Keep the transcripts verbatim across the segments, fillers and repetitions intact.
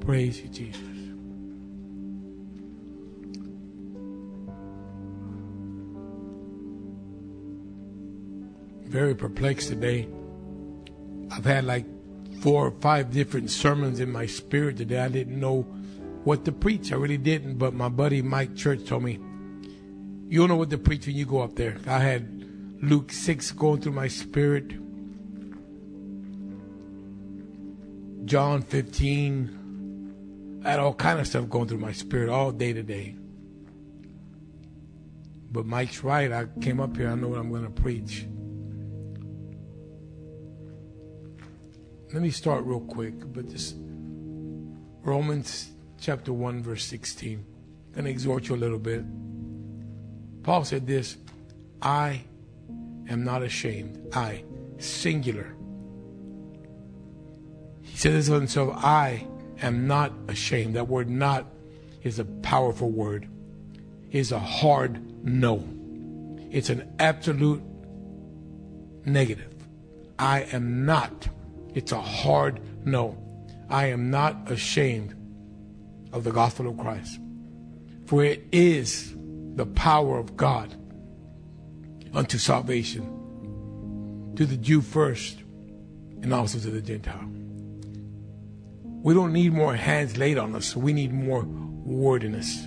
Praise you, Jesus. Very perplexed today. I've had like four or five different sermons in my spirit today. I didn't know what to preach. I really didn't. But my buddy Mike Church told me, you'll know what to preach when you go up there. I had Luke six going through my spirit. John fifteen. I had all kind of stuff going through my spirit all day today. But Mike's right. I came up here. I know what I'm going to preach. Let me start real quick, but this Romans chapter one, verse sixteen. I'm going to exhort you a little bit. Paul said this, I am not ashamed. I, singular. He said this of himself, I am not ashamed. That word not is a powerful word. It's a hard no. It's an absolute negative. I am not. It's a hard no. I am not ashamed of the gospel of Christ. For it is the power of God unto salvation, to the Jew first, and also to the Gentile. We don't need more hands laid on us. We need more word in us.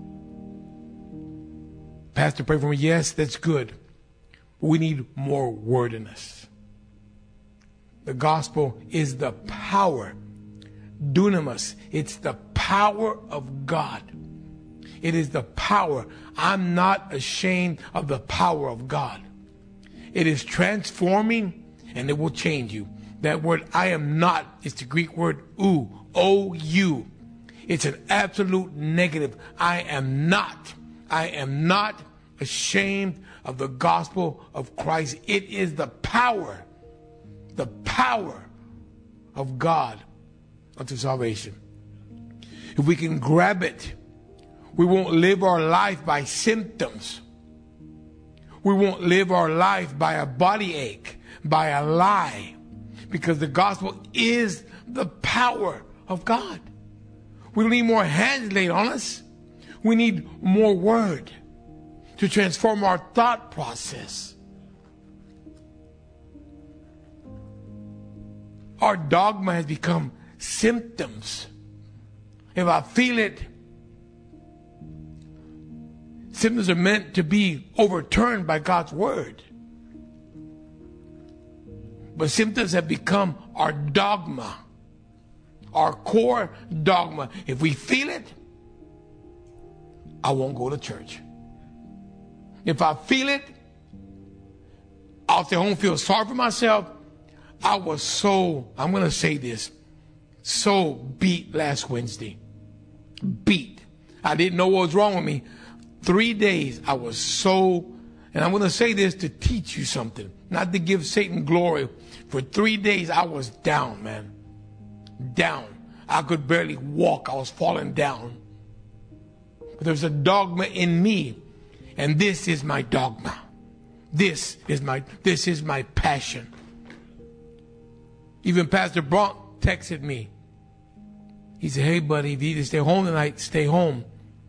Pastor, pray for me. Yes, that's good. But we need more word in us. The gospel is the power. Dunamis. It's the power of God. It is the power. I'm not ashamed of the power of God. It is transforming and it will change you. That word I am not is the Greek word ou, O U. It's an absolute negative. I am not. I am not ashamed of the gospel of Christ. It is the power. The power of God unto salvation. If we can grab it, we won't live our life by symptoms. We won't live our life by a body ache, by a lie, because the gospel is the power of God. We don't need more hands laid on us. We need more word to transform our thought process. Our dogma has become symptoms. If I feel it, symptoms are meant to be overturned by God's word. But symptoms have become our dogma, our core dogma. If we feel it, I won't go to church. If I feel it, I'll stay home, feel sorry for myself. I was so, I'm going to say this, so beat last Wednesday. Beat. I didn't know what was wrong with me. Three days I was so, and I'm going to say this to teach you something, not to give Satan glory. For three days I was down, man. Down. I could barely walk. I was falling down. But there's a dogma in me, and this is my dogma. This is my, this is my passion. Even Pastor Bronk texted me. He said, hey, buddy, if you need to stay home tonight, stay home.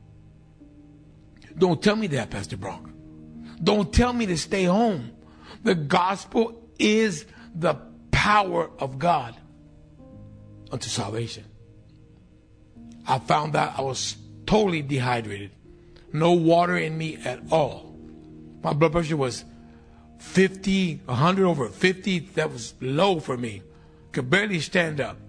Don't tell me that, Pastor Bronk. Don't tell me to stay home. The gospel is the power of God unto salvation. I found out I was totally dehydrated. No water in me at all. My blood pressure was fifty, one hundred over fifty. That was low for me. Could barely stand up.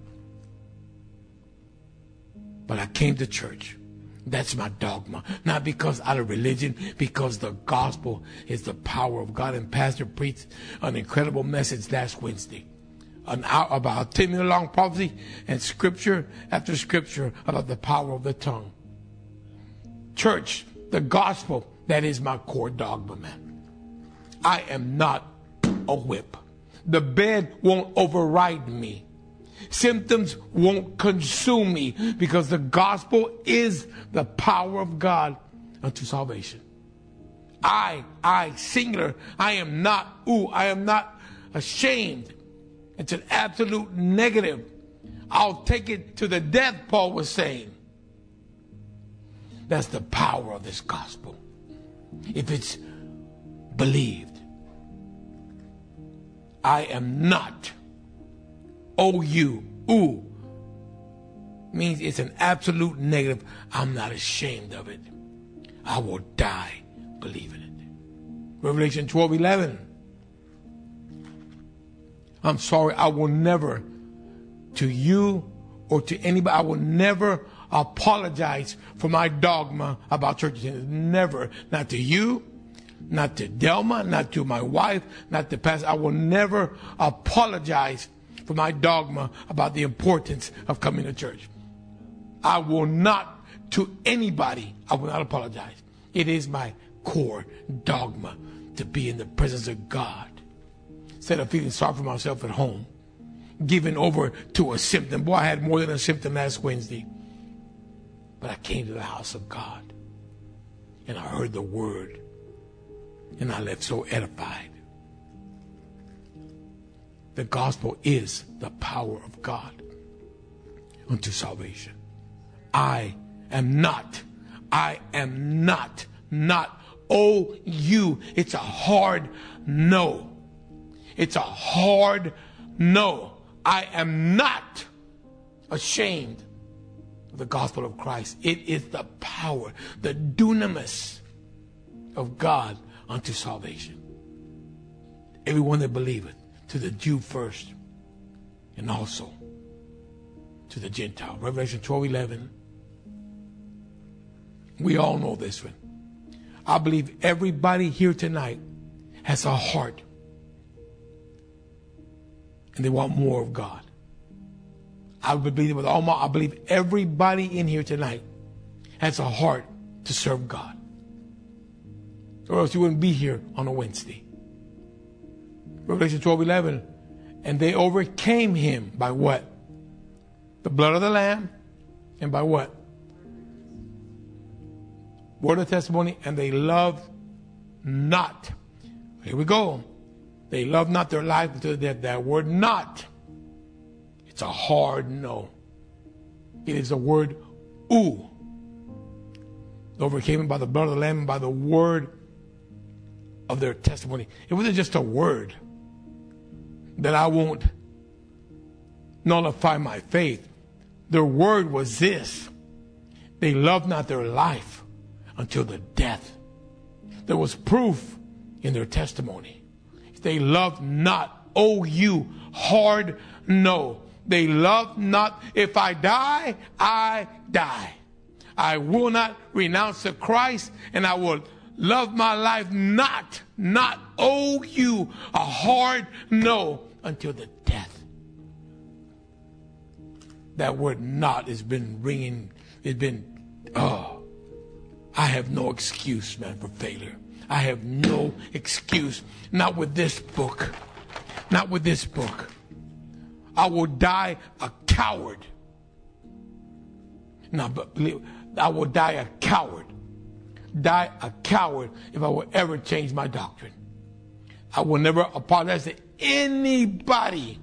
But I came to church. That's my dogma. Not because out of religion, because the gospel is the power of God. And Pastor preached an incredible message last Wednesday. An hour, about a ten minute long prophecy and scripture after scripture about the power of the tongue. Church, the gospel, that is my core dogma, man. I am not a whip. The bed won't override me. Symptoms won't consume me because the gospel is the power of God unto salvation. I, I, singular, I am not, ooh, I am not ashamed. It's an absolute negative. I'll take it to the death, Paul was saying. That's the power of this gospel. If it's believed. I am not. O U. Ooh. Means it's an absolute negative. I'm not ashamed of it. I will die believing it. Revelation twelve eleven. I'm sorry, I will never, to you or to anybody, I will never apologize for my dogma about church attendance. Never. Not to you, not to Delma, not to my wife, not to pastor. I will never apologize for my dogma about the importance of coming to church. I will not, to anybody, I will not apologize. It is my core dogma to be in the presence of God. Instead of feeling sorry for myself at home, giving over to a symptom. Boy, I had more than a symptom last Wednesday. But I came to the house of God. And I heard the word. And I left so edified. The gospel is the power of God unto salvation. I am not. I am not. Not. Oh, you. It's a hard no. It's a hard no. I am not ashamed of the gospel of Christ. It is the power, the dunamis of God unto salvation. Everyone that believeth, to the Jew first, and also to the Gentile. Revelation twelve eleven. We all know this one. I believe everybody here tonight has a heart. And they want more of God. I believe with all my, I believe everybody in here tonight has a heart to serve God. Or else you wouldn't be here on a Wednesday. Revelation twelve eleven. And they overcame him by what? The blood of the Lamb. And by what? Word of testimony. And they loved not. Here we go. They love not their life until death. That word not. It's a hard no. It is a word ooh. They overcame him by the blood of the Lamb and by the word of their testimony. It wasn't just a word that I won't nullify my faith. Their word was this. They loved not their life until the death. There was proof in their testimony. They loved not. Oh, you hard no. They loved not. If I die, I die. I will not renounce the Christ, and I will love my life not. Not. Oh, you a hard no until the death. That word not has been ringing. It's been, oh, I have no excuse, man, for failure. I have no excuse. Not with this book. Not with this book. I will die a coward. No, but believe, I will die a coward. Die a coward if I will ever change my doctrine. I will never apologize to anybody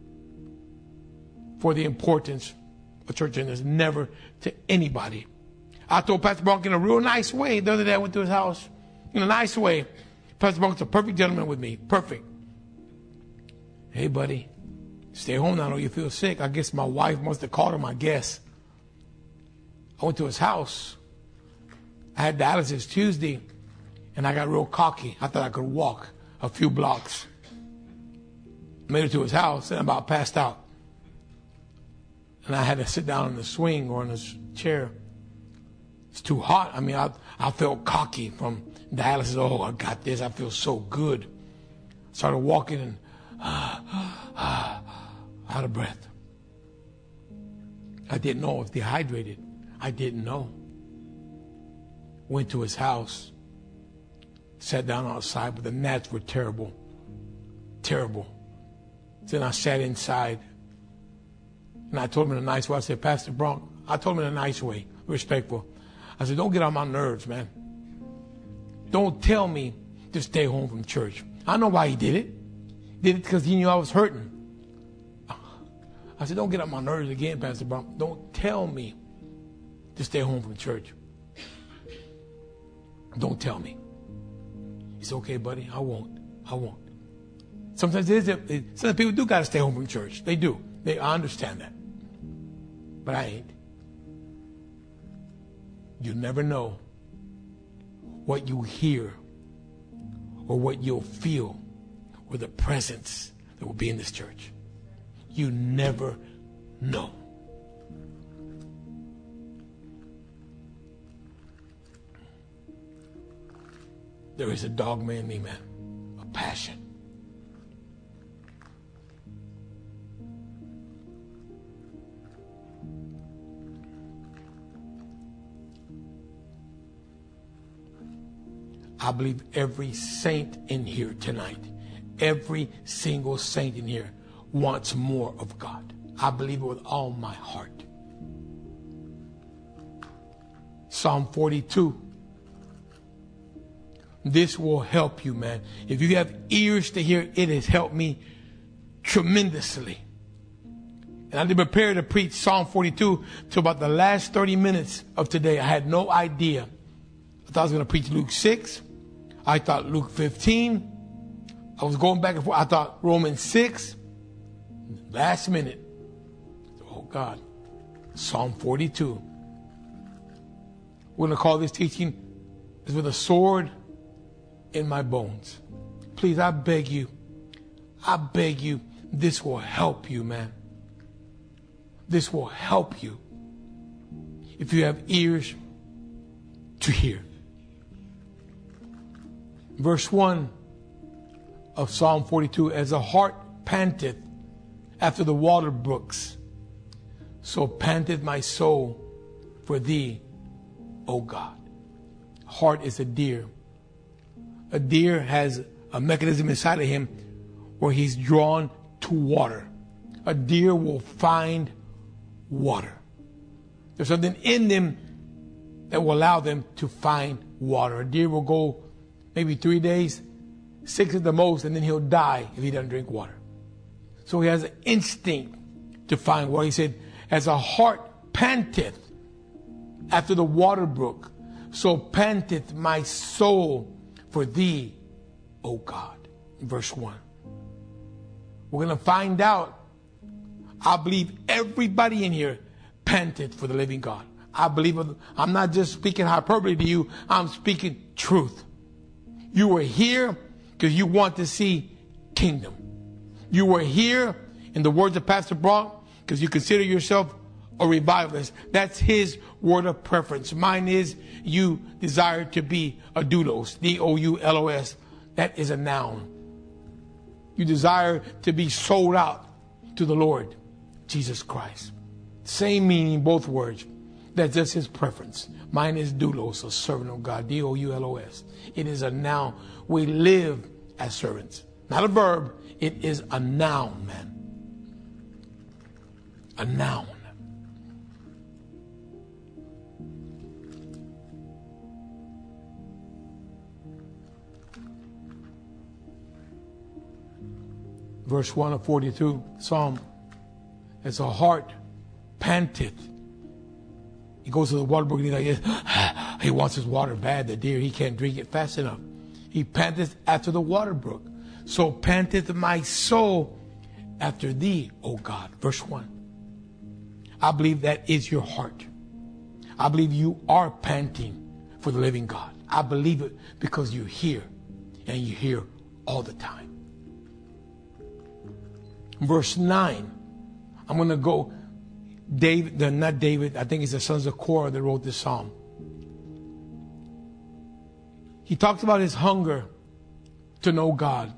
for the importance of church attendance. Never to anybody. I told Pastor Bronk in a real nice way the other day I went to his house. In a nice way. Pastor Bronk's a perfect gentleman with me. Perfect. Hey, buddy. Stay home now. I know you feel sick. I guess my wife must have called him, I guess. I went to his house. I had dialysis Tuesday, and I got real cocky. I thought I could walk a few blocks. Made it to his house, and I about passed out. And I had to sit down in the swing or in his chair. It's too hot. I mean, I, I felt cocky from dialysis. Oh, I got this. I feel so good. Started walking and uh, uh, out of breath. I didn't know I was dehydrated. I didn't know. Went to his house. Sat down outside, but the gnats were terrible. Terrible. Then I sat inside. And I told him in a nice way. I said, Pastor Bronk, I told him in a nice way, respectful. I said, don't get on my nerves, man. Don't tell me to stay home from church. I know why he did it. He did it because he knew I was hurting. I said, don't get on my nerves again, Pastor Brown. Don't tell me to stay home from church. Don't tell me. He said, okay, buddy, I won't. I won't. Sometimes it is a, it, some people do got to stay home from church. They do. They, I understand that. But I ain't. You never know what you hear or what you'll feel or the presence that will be in this church. You never know. There is a dogma in me, man. A passion. I believe every saint in here tonight, every single saint in here wants more of God. I believe it with all my heart. Psalm forty-two. This will help you, man. If you have ears to hear, it has helped me tremendously. And I didn't prepare to preach Psalm forty-two till about the last thirty minutes of today. I had no idea. I thought I was going to preach Luke six. I thought Luke fifteen. I was going back and forth. I thought Romans six. Last minute. Oh, God. Psalm forty-two. We're going to call this teaching is with a sword in my bones. Please, I beg you. I beg you. This will help you, man. This will help you. If you have ears to hear. Verse one of Psalm forty-two, as a hart panteth after the water brooks, so panteth my soul for thee, O God. Heart is a deer. A deer has a mechanism inside of him where he's drawn to water. A deer will find water. There's something in them that will allow them to find water. A deer will go maybe three days, six at the most, and then he'll die if he doesn't drink water. So he has an instinct to find water. He said, as a hart panteth after the water brook, so panteth my soul for thee, O God. Verse one. We're going to find out. I believe everybody in here panteth for the living God. I believe, I'm not just speaking hyperbole to you, I'm speaking truth. You were here because you want to see kingdom. You were here, in the words of Pastor Brock, because you consider yourself a revivalist. That's his word of preference. Mine is you desire to be a doulos, D O U L O S. That is a noun. You desire to be sold out to the Lord Jesus Christ. Same meaning, both words. That's just his preference. Mine is doulos, a servant of God, D O U L O S. It is a noun. We live as servants. Not a verb. It is a noun, man. A noun. Verse one of forty-two, Psalm. As a hart panteth. He goes to the water brook and he's like, he wants his water bad. The deer, he can't drink it fast enough. He panteth after the water brook. So panteth my soul after thee, O God. Verse one. I believe that is your heart. I believe you are panting for the living God. I believe it because you hear, and you hear all the time. Verse nine. I'm going to go, David, the, not David, I think it's the sons of Korah that wrote this psalm. He talks about his hunger to know God.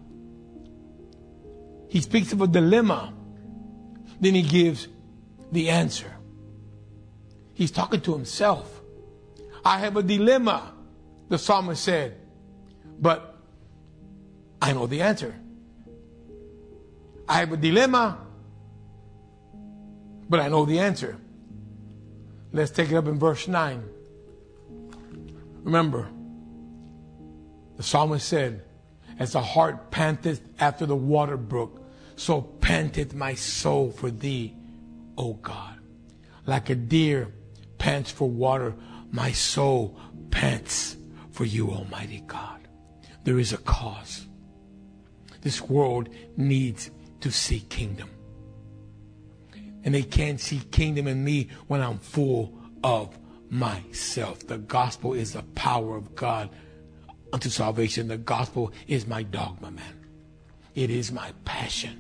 He speaks of a dilemma. Then he gives the answer. He's talking to himself. I have a dilemma, the psalmist said, but I know the answer. I have a dilemma, but I know the answer. Let's take it up in verse nine. Remember, the psalmist said, as the hart panteth after the water brook, so panteth my soul for thee, O God. Like a deer pants for water, my soul pants for you, Almighty God. There is a cause. This world needs to see kingdom. And they can't see kingdom in me when I'm full of myself. The gospel is the power of God unto salvation. The gospel is my dogma, man. It is my passion.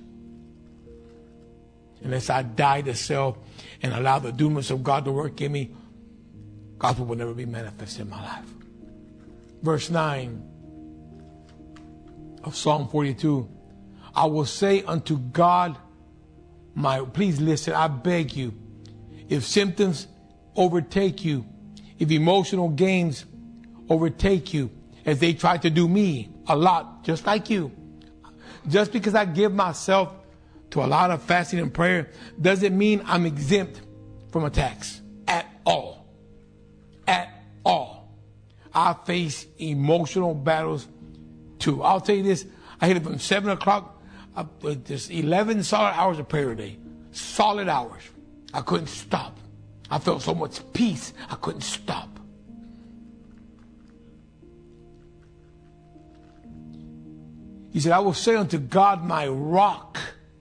Unless I die to self and allow the dunamis of God to work in me, gospel will never be manifested in my life. Verse nine of Psalm forty-two. I will say unto God, my, please listen, I beg you, if symptoms overtake you, if emotional gains overtake you, as they try to do me a lot, just like you, just because I give myself to a lot of fasting and prayer doesn't mean I'm exempt from attacks at all. At all. I face emotional battles too. I'll tell you this, I hit it from seven o'clock up to just eleven solid hours of prayer a day. Solid hours. I couldn't stop. I felt so much peace, I couldn't stop. He said, I will say unto God, my rock,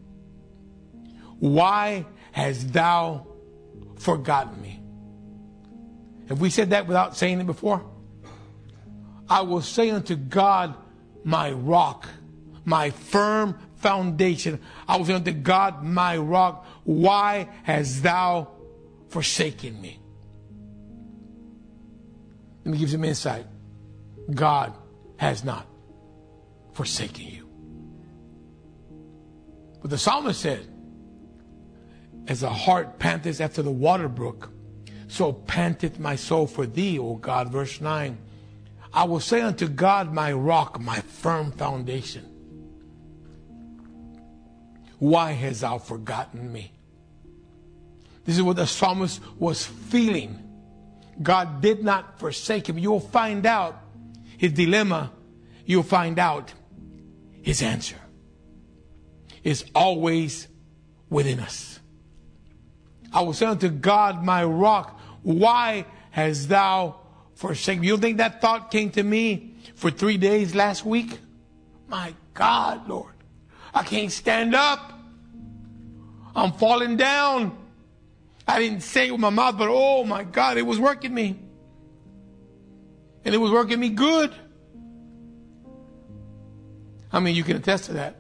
why hast thou forgotten me? Have we said that without saying it before? I will say unto God, my rock, my firm foundation. I will say unto God, my rock, why hast thou forsaken me? Let me give you some insight. God has not forsaken you. But the psalmist said, as a hart panteth after the water brook, so panteth my soul for thee, O God. Verse nine. I will say unto God, my rock, my firm foundation, why hast thou forgotten me? This is what the psalmist was feeling. God did not forsake him. You'll find out his dilemma. You'll find out his answer is always within us. I will say unto God, my rock, why hast thou forsaken me? You don't think that thought came to me for three days last week? My God, Lord, I can't stand up. I'm falling down. I didn't say it with my mouth, but oh my God, it was working me. And it was working me good. I mean, you can attest to that.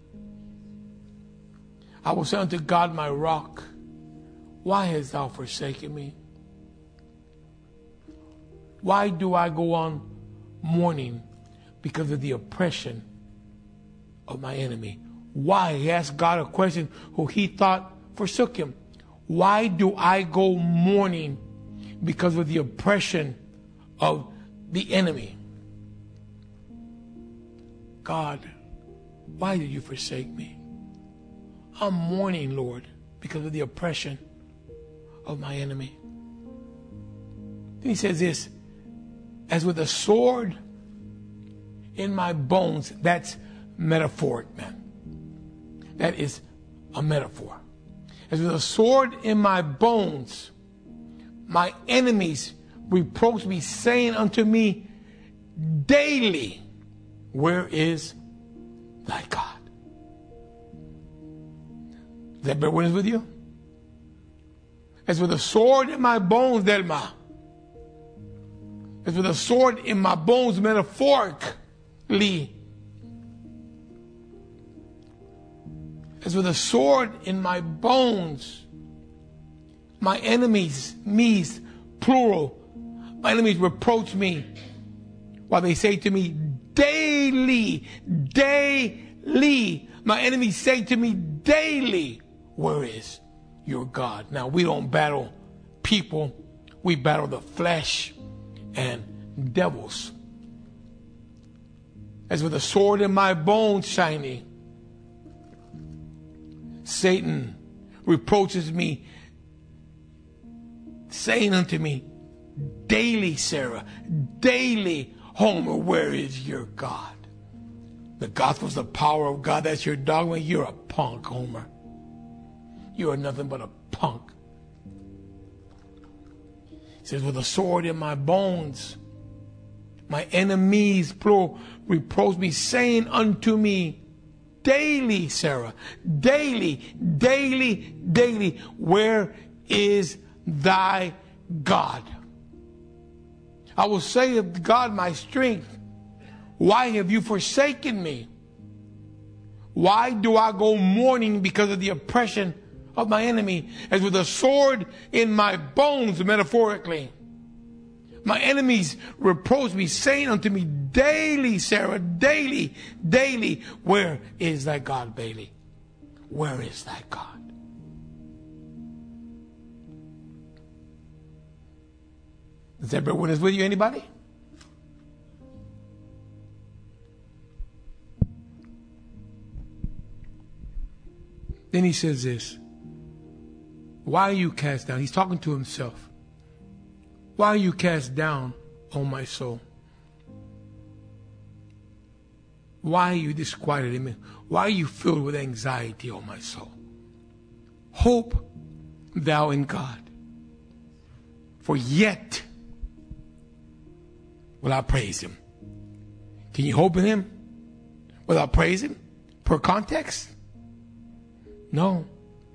I will say unto God, my rock, why hast thou forsaken me? Why do I go on mourning because of the oppression of my enemy? Why? He asked God a question who he thought forsook him. Why do I go mourning because of the oppression of the enemy? God, why did you forsake me? I'm mourning, Lord, because of the oppression of my enemy. Then he says this, as with a sword in my bones. That's metaphoric, man. That is a metaphor. As with a sword in my bones, my enemies reproach me, saying unto me daily, where is thy God? Does that bear witness with you? As with a sword in my bones, Delma. As with a sword in my bones, metaphorically. As with a sword in my bones, my enemies, me's plural, my enemies reproach me while they say to me daily, daily. My enemies say to me daily, where is your God? Now, we don't battle people. We battle the flesh and devils. As with a sword in my bones shining, Satan reproaches me, saying unto me daily, Sarah, daily, Homer, where is your God? The gospel's the power of God. That's your dogma. You're a punk, Homer. You are nothing but a punk. He says, with a sword in my bones, my enemies, plural, reproach me, saying unto me daily, Sarah, daily, daily, daily, where is thy God? I will say of God my strength, why have you forsaken me? Why do I go mourning because of the oppression of my enemy, as with a sword in my bones, metaphorically? My enemies reproach me, saying unto me daily, Sarah, daily, daily, where is thy God, Bailey? Where is thy God? Is everyone is with you? Anybody? Then he says this. Why are you cast down? He's talking to himself. Why are you cast down, O my soul? Why are you disquieted in me? Why are you filled with anxiety, O my soul? Hope thou in God, for yet will I praise him. Can you hope in him without praising? Per context? No.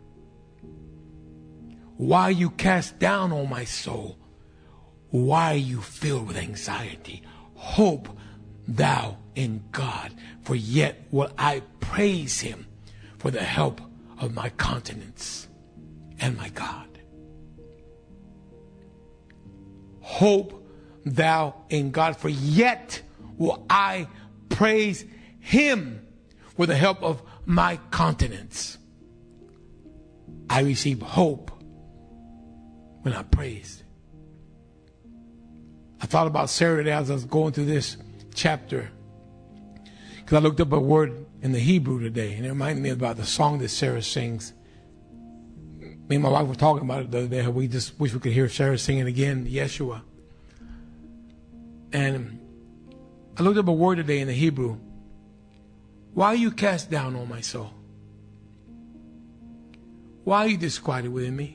Why are you cast down, O my soul? Why are you filled with anxiety? Hope thou in God, for yet will I praise him for the help of my countenance and my God. Hope thou in God, for yet will I praise him for the help of my countenance. I receive hope when I praise. I thought about Sarah today as I was going through this chapter, because I looked up a word in the Hebrew today, and it reminded me about the song that Sarah sings. Me and my wife were talking about it the other day, how we just wish we could hear Sarah sing it again, Yeshua. And I looked up a word today in the Hebrew. Why are you cast down, O my soul? Why are you disquieted within me?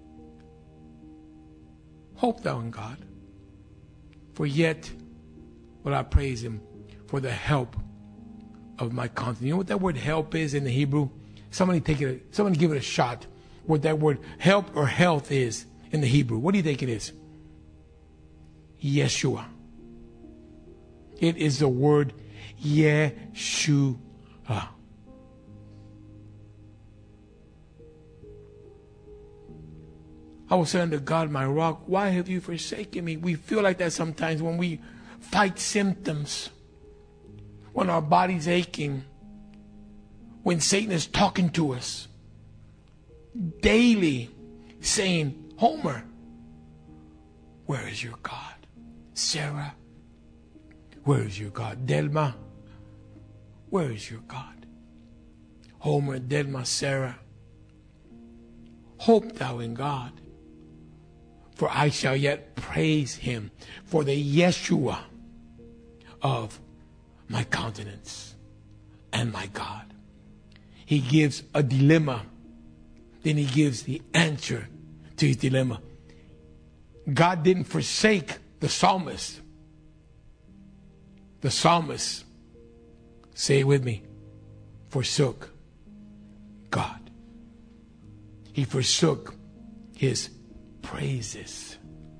Hope thou in God, for yet will I praise him for the help of my countenance. You know what that word help is in the Hebrew? Somebody take it, somebody give it a shot. What that word help or health is in the Hebrew. What do you think it is? Yeshua. It is the word Yeshua. I will say unto God, my rock, why have you forsaken me? We feel like that sometimes when we fight symptoms, when our body's aching, when Satan is talking to us daily, saying, Homer, where is your God? Sarah, where is your God? Delma, where is your God? Homer, Delma, Sarah, hope thou in God, for I shall yet praise him for the Yeshua of my countenance and my God. He gives a dilemma. Then he gives the answer to his dilemma. God didn't forsake the psalmist. The psalmist, say it with me, forsook God. He forsook his praises.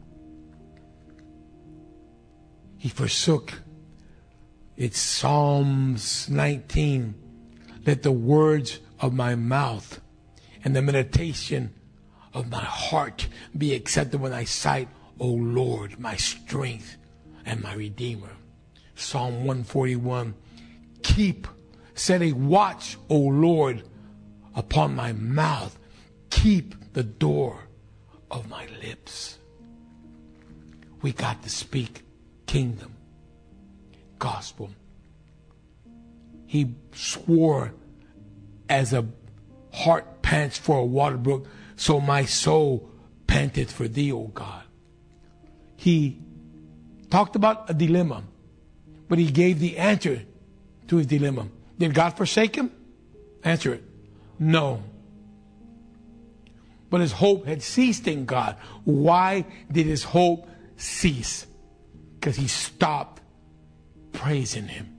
He forsook. It's Psalms nineteen. Let the words of my mouth and the meditation of my heart be acceptable in thy sight, O Lord, my strength and my Redeemer. Psalm one forty-one. Keep, set a watch, O Lord, upon my mouth. Keep the door of my lips. We got to speak kingdom, gospel. He swore, as a heart pants for a water brook, so my soul panteth for thee, O God. He talked about a dilemma, but he gave the answer to his dilemma. Did God forsake him? Answer it. No. But his hope had ceased in God. Why did his hope cease? Because he stopped praising him.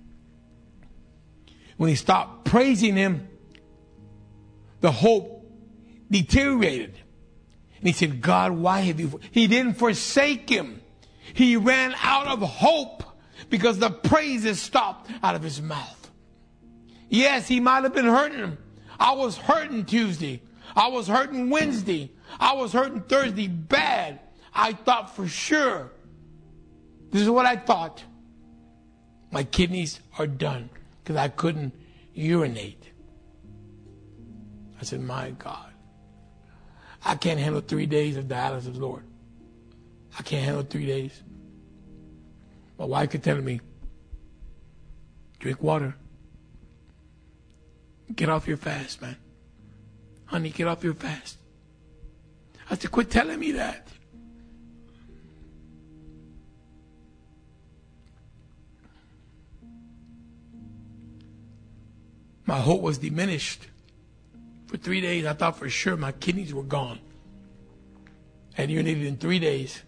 When he stopped praising him, the hope deteriorated. And he said, God, why have you... He didn't forsake him. He ran out of hope because the praises stopped out of his mouth. Yes, he might have been hurting him. I was hurting Tuesday. I was hurting Wednesday. I was hurting Thursday bad. I thought for sure. This is what I thought. My kidneys are done because I couldn't urinate. I said, my God. I can't handle three days of dialysis, Lord. I can't handle three days. My wife kept telling me, drink water. Get off your fast, man. Honey, get off your fast. I said, quit telling me that. My hope was diminished. For three days, I thought for sure my kidneys were gone. And urinated in three days.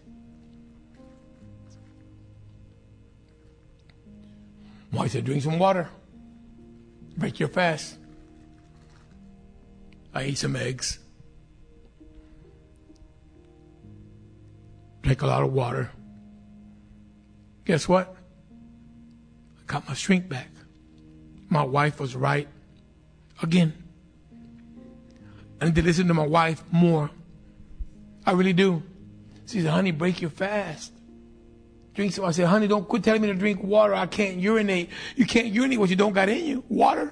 My wife said, drink some water. Break your fast. I ate some eggs. Drank a lot of water. Guess what? I got my strength back. My wife was right again. I need to listen to my wife more. I really do. She said, honey, break your fast. Drink some. I said, honey, don't quit telling me to drink water. I can't urinate. You can't urinate what you don't got in you. Water.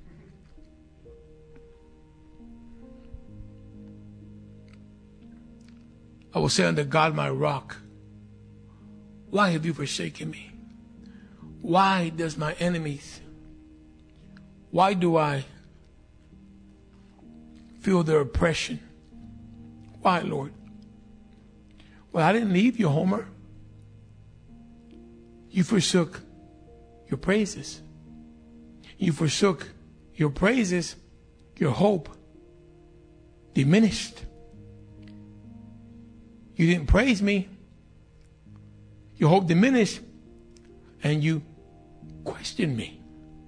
I will say unto God, my rock, why have you forsaken me? Why does my enemies, why do I feel their oppression? Why, Lord? Well, I didn't leave you, Homer. You forsook your praises. You forsook your praises. Your hope diminished. You didn't praise me. Your hope diminished. And you questioned me.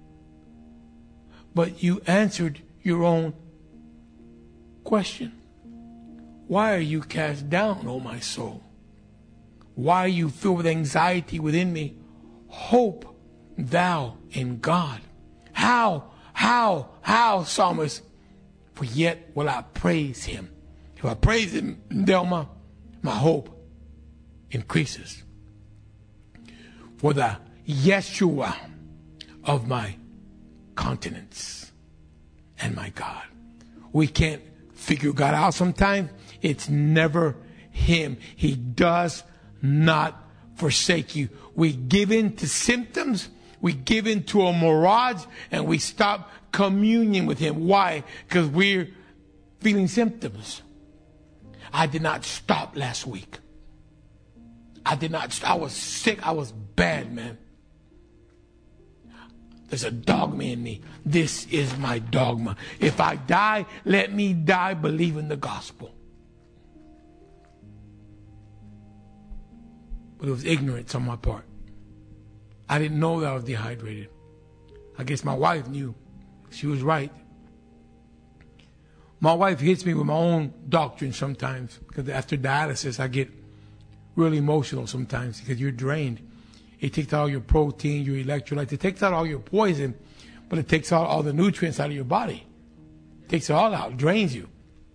But you answered your own question. Why are you cast down, O my soul? Why are you filled with anxiety within me? Hope thou in God. How, how, how, psalmist? For yet will I praise him. If I praise him, Delma, my hope increases. For the Yeshua of my countenance and my God. We can't figure God out sometimes. It's never him. He does not forsake you. We give in to symptoms. We give in to a mirage and we stop communion with him. Why? Because we're feeling symptoms. I did not stop last week. I did not. I was sick. I was bad, man. There's a dogma in me. This is my dogma. If I die, let me die believing the gospel. But it was ignorance on my part. I didn't know that I was dehydrated. I guess my wife knew. She was right. My wife hits me with my own doctrine sometimes. Because after dialysis, I get really emotional sometimes because you're drained. It takes out all your protein, your electrolytes. It takes out all your poison, but it takes out all the nutrients out of your body. It takes it all out, drains you.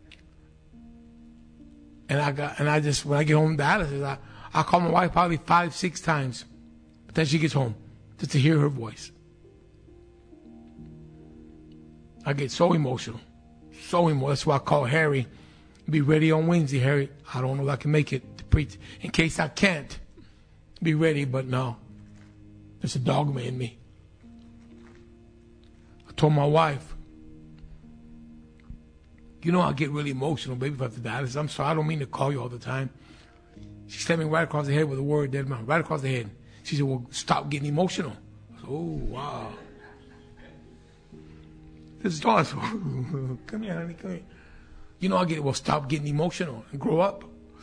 And I got, and I just, when I get home from dialysis, I, I call my wife probably five, six times. But then she gets home just to hear her voice. I get so emotional. So emotional. That's why I call Harry. Be ready on Wednesday, Harry. I don't know if I can make it to preach. In case I can't, be ready, but no. There's a dogma in me. I told my wife, you know I get really emotional, baby, about the dialysis. I'm sorry, I don't mean to call you all the time. She slapped me right across the head with a word, dead man, right across the head. She said, well, stop getting emotional. I said, oh, wow. This is awesome. Come here, honey, come here. You know, I get, well, stop getting emotional and grow up.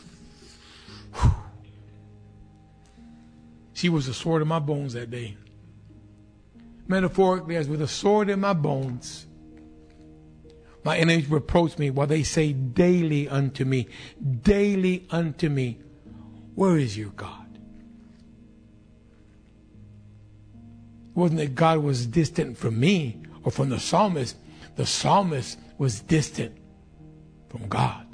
She was the sword in my bones that day. Metaphorically, as with a sword in my bones, my enemies reproach me while they say daily unto me, daily unto me, where is your God? It wasn't that God was distant from me or from the psalmist. The psalmist was distant from God.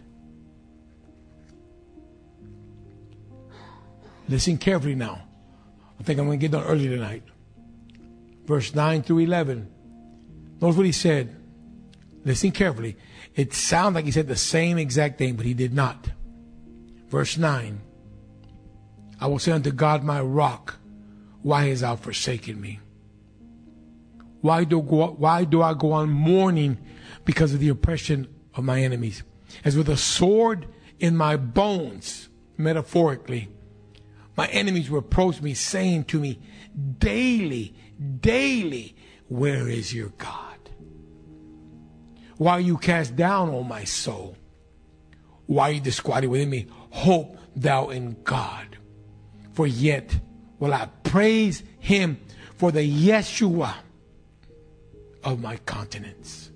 Listen carefully now. I think I'm going to get done early tonight. Verse nine through eleven. Notice what he said. Listen carefully. It sounds like he said the same exact thing, but he did not. Verse nine. I will say unto God my rock, why hast thou forsaken me? Why do, go, why do I go on mourning because of the oppression of my enemies? As with a sword in my bones, metaphorically, my enemies reproach me, saying to me daily, daily, where is your God? Why are you cast down, O my soul? Why are you disquieted within me? Hope thou in God. For yet will I praise him for the Yeshua of my countenance.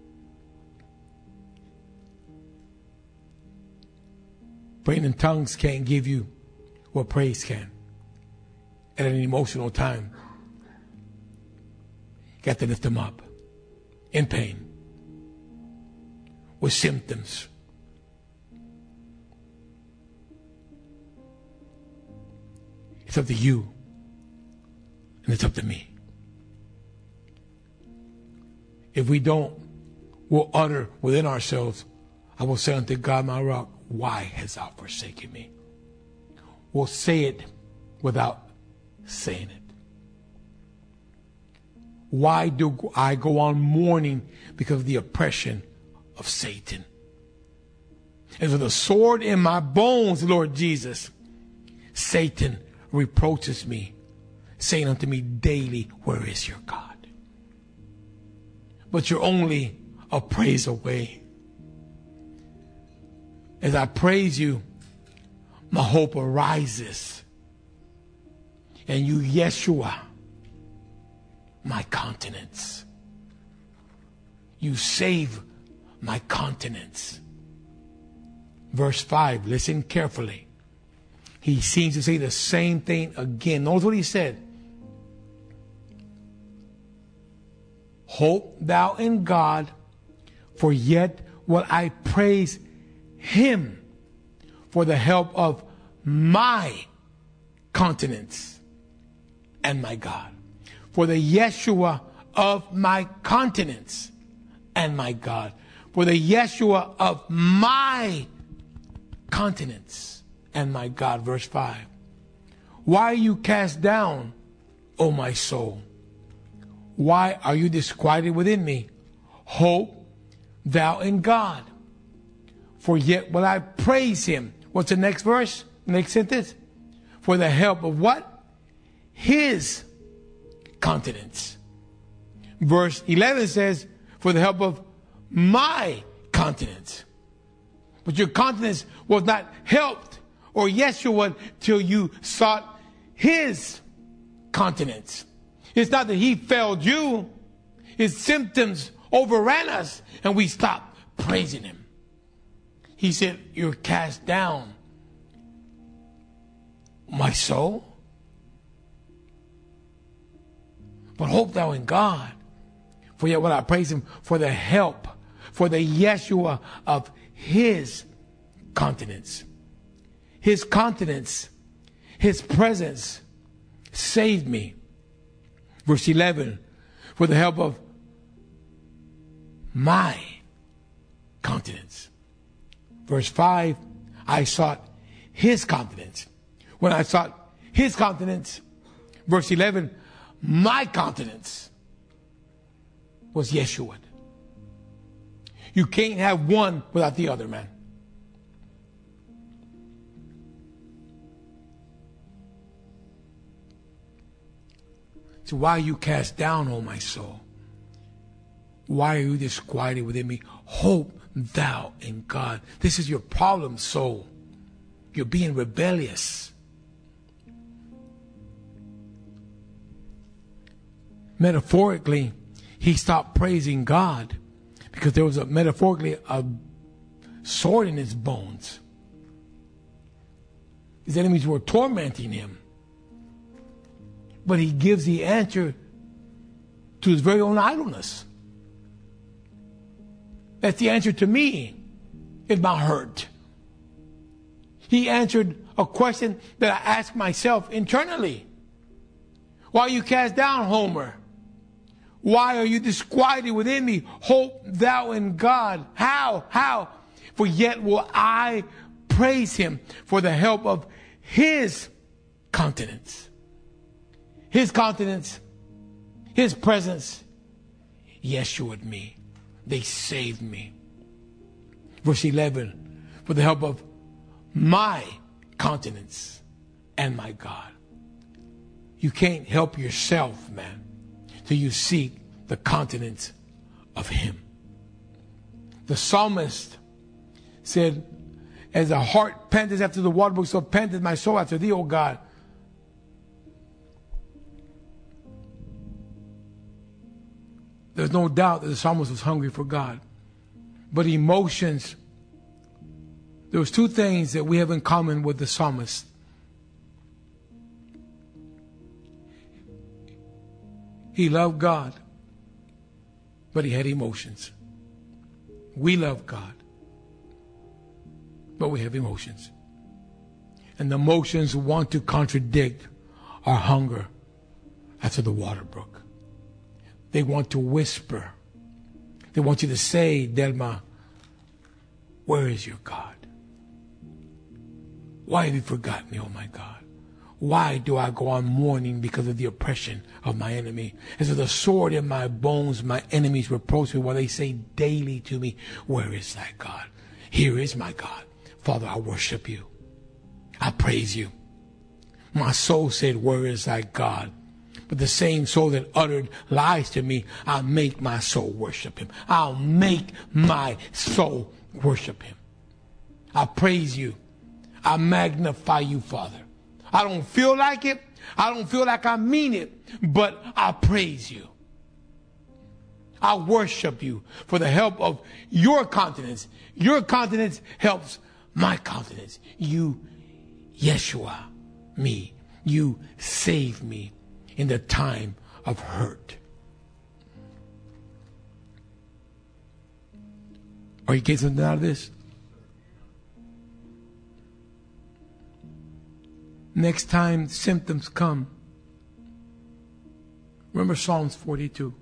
Praying in tongues can't give you what praise can at an emotional time. You got to lift them up in pain, with symptoms. It's up to you, and it's up to me. If we don't, we'll utter within ourselves, I will say unto God my rock, why hast thou forsaken me? We'll say it without saying it. Why do I go on mourning? Because of the oppression of Satan. As with a sword in my bones, Lord Jesus, Satan reproaches me, saying unto me daily, where is your God? But you're only a praise away. As I praise you, my hope arises. And you, Yeshua, my countenance. You save my countenance. Verse five, listen carefully. He seems to say the same thing again. Notice what he said. Hope thou in God, for yet will I praise him for the help of my countenance and my God. For the Yeshua of my countenance and my God. For the Yeshua of my countenance and my God. Verse five. Why are you cast down, O my soul? Why are you disquieted within me? Hope thou in God, for yet will I praise him. What's the next verse? Next sentence? For the help of what? His countenance. Verse eleven says, for the help of my countenance. But your countenance was not helped, or Yeshua, till you sought his countenance. It's not that he failed you. His symptoms overran us and we stopped praising him. He said, you're cast down, my soul. But hope thou in God. For yet will I praise him for the help, for the Yeshua of his countenance. His countenance, his presence saved me. Verse eleven, for the help of my countenance. Verse five, I sought his countenance. When I sought his countenance, verse eleven, my countenance was Yeshua. You can't have one without the other, man. So why are you cast down, O my soul? Why are you disquieted within me? Hope thou in God. This is your problem, soul. You're being rebellious. Metaphorically, he stopped praising God because there was a metaphorically a sword in his bones. His enemies were tormenting him. But he gives the answer to his very own idleness. That's the answer to me in my hurt. He answered a question that I asked myself internally. Why are you cast down, Homer? Why are you disquieted within me? Hope thou in God. How? How? For yet will I praise him for the help of his countenance. His countenance, his presence, Yeshua'd me. They saved me. Verse eleven, for the help of my countenance and my God. You can't help yourself, man, till you seek the countenance of him. The psalmist said, as a heart panteth after the water brook, so panteth my soul after thee, O God. There's no doubt that the psalmist was hungry for God. But emotions, there was two things that we have in common with the psalmist. He loved God, but he had emotions. We love God, but we have emotions. And the emotions want to contradict our hunger after the water brook. They want to whisper. They want you to say, Delma, where is your God? Why have you forgotten me, oh my God? Why do I go on mourning because of the oppression of my enemy? As with a sword in my bones, my enemies reproach me while they say daily to me, where is thy God? Here is my God. Father, I worship you. I praise you. My soul said, where is thy God? But the same soul that uttered lies to me, I'll make my soul worship him. I'll make my soul worship him. I praise you. I magnify you, Father. I don't feel like it. I don't feel like I mean it, but I praise you. I worship you for the help of your countenance. Your countenance helps my countenance. You, Yeshua, me. You save me in the time of hurt. Are you getting something out of this? Next time symptoms come, remember Psalms forty-two.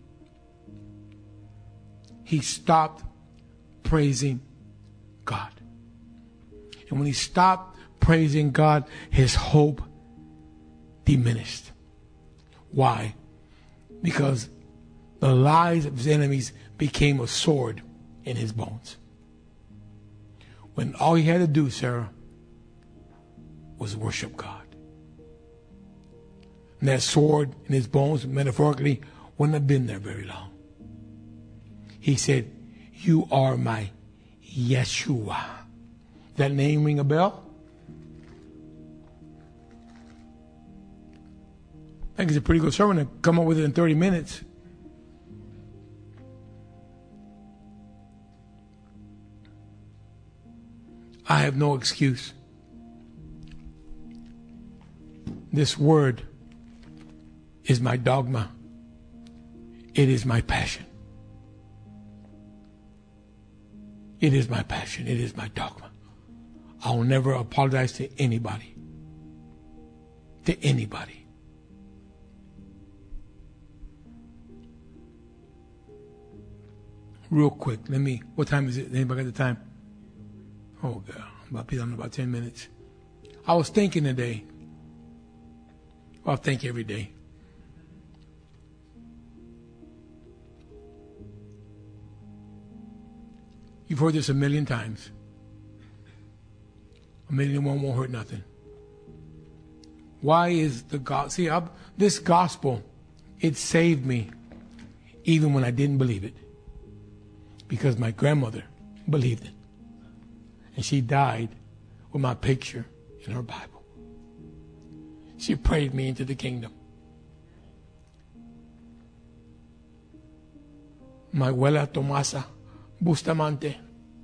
He stopped praising God. And when he stopped praising God, his hope diminished. Why? Because the lies of his enemies became a sword in his bones. When all he had to do, Sarah, was worship God. And that sword in his bones, metaphorically, wouldn't have been there very long. He said, you are my Yeshua. That name ring a bell? I think it's a pretty good sermon to come up with it in thirty minutes. I have no excuse. This word is my dogma. It is my passion. It is my passion. It is my dogma. I will never apologize to anybody. To anybody. Real quick, let me, what time is it? Anybody got the time? Oh, God. I'm about to be done in about ten minutes. I was thinking today. Well, I think every day. You've heard this a million times. A million and one won't hurt nothing. Why is the God? See, I, this gospel, it saved me even when I didn't believe it. Because my grandmother believed it. And she died with my picture in her Bible. She prayed me into the kingdom. My abuela Tomasa Bustamante.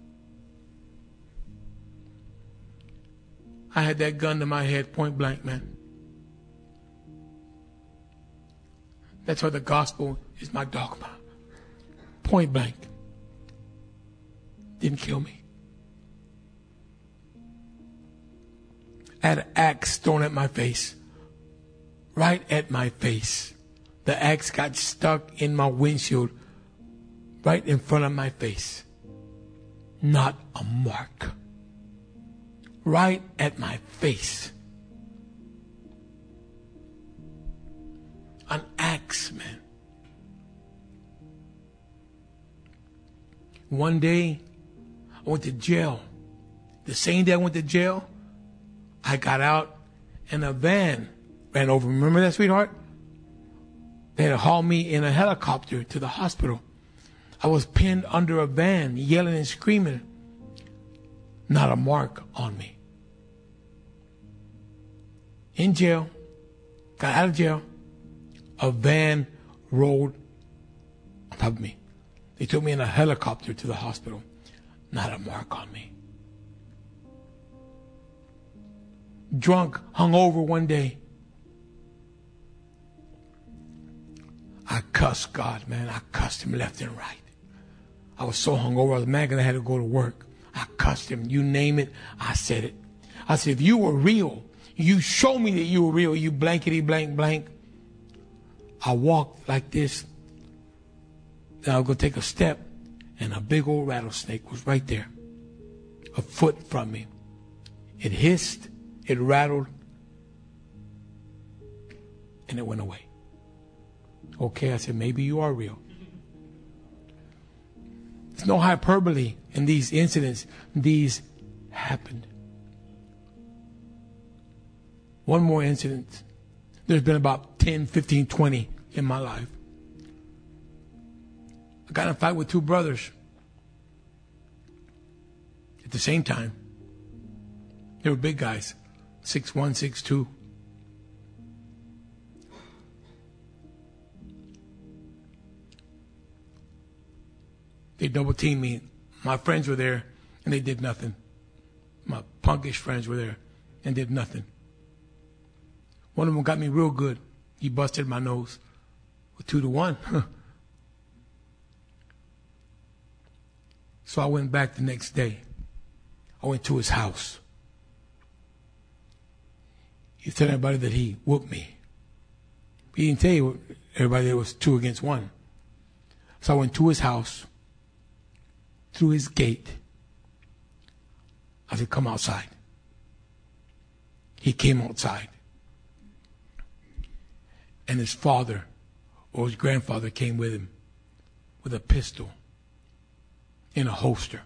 I had that gun to my head, point blank, man. That's why the gospel is my dogma. Point blank. Didn't kill me. I had an axe thrown at my face. Right at my face. The axe got stuck in my windshield. Right in front of my face. Not a mark. Right at my face. An axe, man. One day, I went to jail. The same day I went to jail, I got out and a van ran over. Remember that, sweetheart? They had to haul me in a helicopter to the hospital. I was pinned under a van, yelling and screaming. Not a mark on me. In jail, got out of jail, a van rolled on top of me. They took me in a helicopter to the hospital. Not a mark on me. Drunk, hungover one day. I cussed God, man. I cussed him left and right. I was so hungover, I was mad because I had to go to work. I cussed him. You name it, I said it. I said, if you were real, you show me that you were real, you blankety blank blank. I walked like this. Then I was going to take a step, and a big old rattlesnake was right there, a foot from me. It hissed, it rattled, and it went away. Okay, I said, maybe you are real. There's no hyperbole in these incidents. These happened. One more incident. There's been about ten, fifteen, twenty in my life. I got in a fight with two brothers at the same time. They were big guys, six one, six two. They double teamed me. My friends were there, and they did nothing. My punkish friends were there, and did nothing. One of them got me real good. He busted my nose with two to one. So I went back the next day. I went to his house. He told everybody that he whooped me. He didn't tell you everybody that it was two against one. So I went to his house, through his gate. I said, come outside. He came outside. And his father or his grandfather came with him with a pistol in a holster.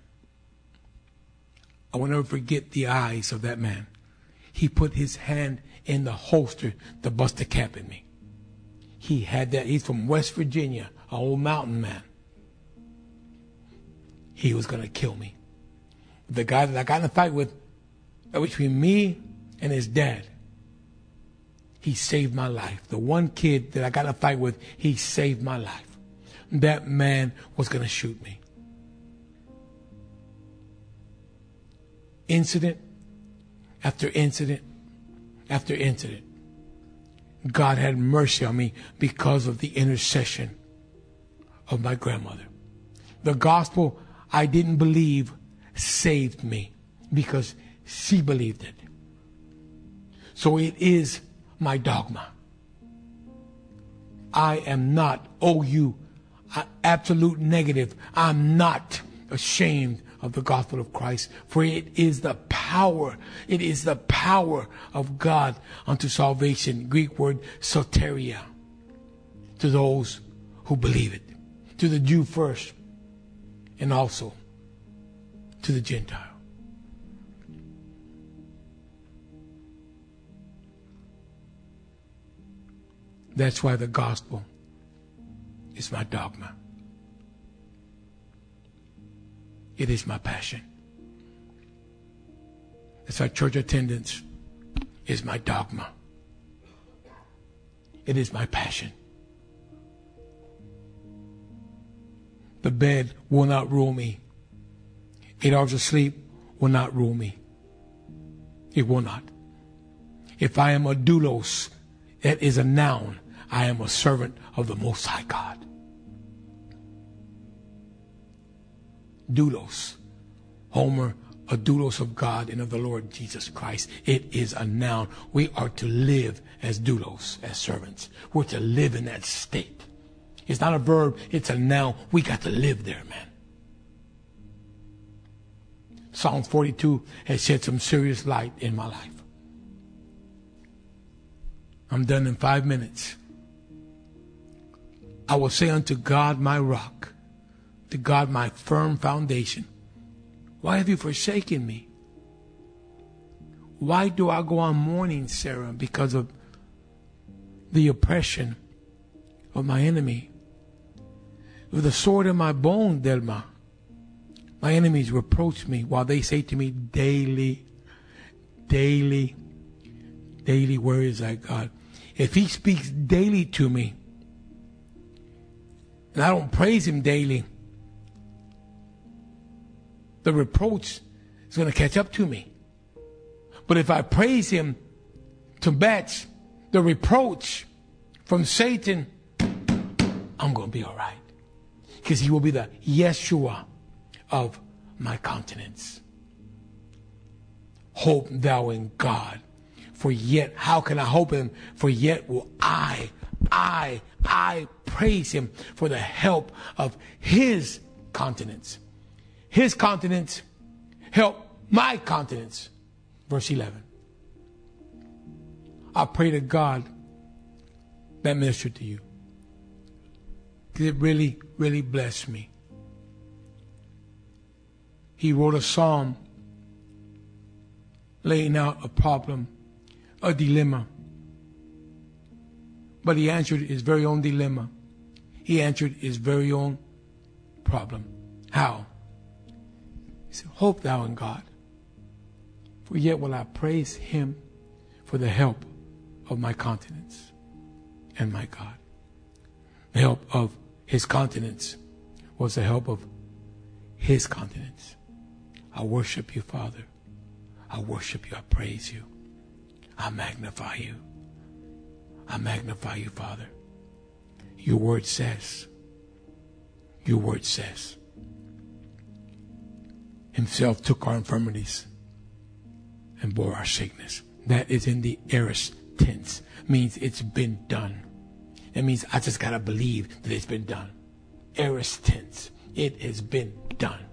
I will never forget the eyes of that man. He put his hand in the holster to bust a cap in me. He had that. He's from West Virginia, an old mountain man. He was going to kill me. The guy that I got in a fight with, between me and his dad, he saved my life. The one kid that I got in a fight with, he saved my life. That man was going to shoot me. Incident after incident after incident. God had mercy on me because of the intercession of my grandmother. The gospel I didn't believe saved me because she believed it. So it is my dogma. I am not, oh you, absolute negative. I'm not ashamed of the gospel of Christ, for it is the power, it is the power of God unto salvation. Greek word soteria, to those who believe it, to the Jew first, and also to the Gentile. That's why the gospel is my dogma. It is my passion. It's our church attendance is my dogma. It is my passion. The bed will not rule me. Eight hours of sleep will not rule me. It will not. If I am a doulos, that is a noun. I am a servant of the Most High God. Doulos. Homer, a doulos of God and of the Lord Jesus Christ. It is a noun. We are to live as doulos, as servants. We're to live in that state. It's not a verb, it's a noun. We got to live there, man. Psalm forty-two has shed some serious light in my life. I'm done in five minutes. I will say unto God my rock, to God my firm foundation, why have you forsaken me? Why do I go on mourning, Sarah, because of the oppression of my enemy? With the sword in my bone, Delma, my enemies reproach me while they say to me daily, daily, daily, where is that God? If he speaks daily to me, and I don't praise him daily, the reproach is going to catch up to me. But if I praise him to match the reproach from Satan, I'm going to be all right. Because he will be the Yeshua of my countenance. Hope thou in God. For yet, how can I hope him? For yet will I, I, I praise him for the help of his countenance. His countenance help my countenance. Verse eleven. I pray to God that ministered to you. Because it really, really blessed me. He wrote a psalm laying out a problem, a dilemma. But he answered his very own dilemma. He answered his very own problem. How? He said, hope thou in God, for yet will I praise him for the help of my countenance and my God. The help of his countenance was the help of his countenance. I worship you, Father. I worship you. I praise you. I magnify you. I magnify you, Father. Your word says, your word says, himself took our infirmities and bore our sickness. That is in the aorist tense. Means it's been done. That means I just got to believe that it's been done. Aorist tense. It has been done.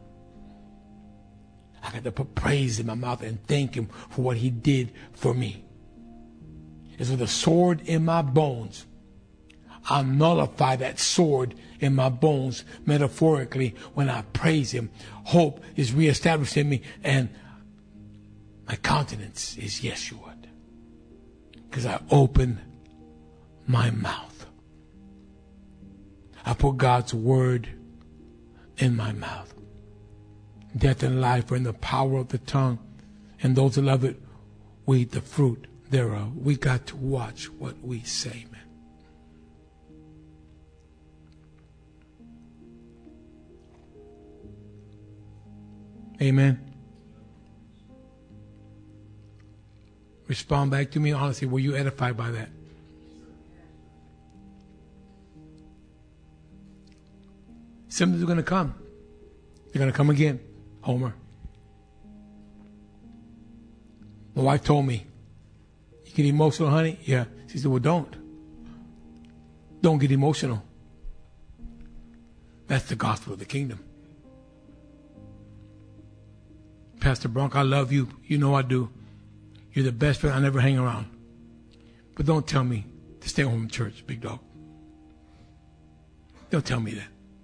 I got to put praise in my mouth and thank him for what he did for me. It's with a sword in my bones. I nullify that sword in my bones metaphorically when I praise him. Hope is reestablished in me and my countenance is Yeshua. Because I open my mouth. I put God's word in my mouth. Death and life are in the power of the tongue. And those that love it will eat the fruit thereof. We got to watch what we say, man. Amen. Respond back to me honestly. Were you edified by that? Symptoms are going to come. They're going to come again, Homer. My wife told me, you get emotional, honey? Yeah. She said, well, don't. Don't get emotional. That's the gospel of the kingdom. Pastor Bronk, I love you. You know I do. You're the best friend I never hang around. But don't tell me to stay home from church, big dog. Don't tell me that.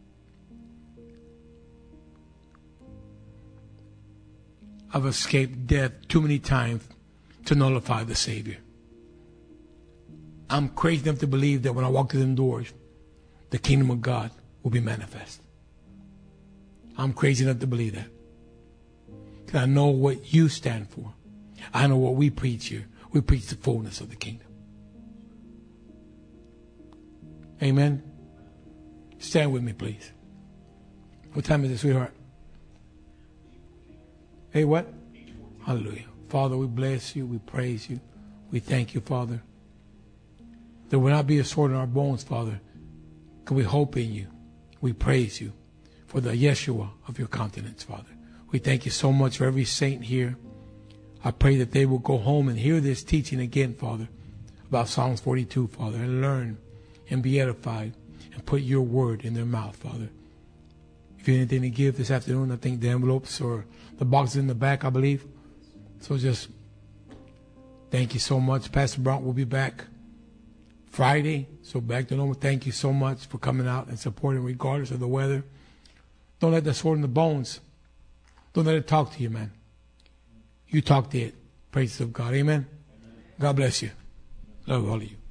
I've escaped death too many times to nullify the Savior. I'm crazy enough to believe that when I walk through them doors, the kingdom of God will be manifest. I'm crazy enough to believe that. because I know what you stand for. I know what we preach here. We preach the fullness of the kingdom. Amen. Stand with me, please. What time is it, sweetheart? Hey, what? Hallelujah. Father, we bless you. We praise you. We thank you, Father. There will not be a sword in our bones, Father. Can we hope in you? We praise you for the Yeshua of your countenance, Father. We thank you so much for every saint here. I pray that they will go home and hear this teaching again, Father, about Psalms forty-two, Father, and learn and be edified and put your word in their mouth, Father. If you have anything to give this afternoon, I think the envelopes or the boxes in the back, I believe. So just thank you so much. Pastor Brown will be back Friday, so back to normal. Thank you so much for coming out and supporting regardless of the weather. Don't let that sword in the bones. Don't let it talk to you, man. You talk to it. Praise of God. Amen. Amen. God bless you. Love all of you.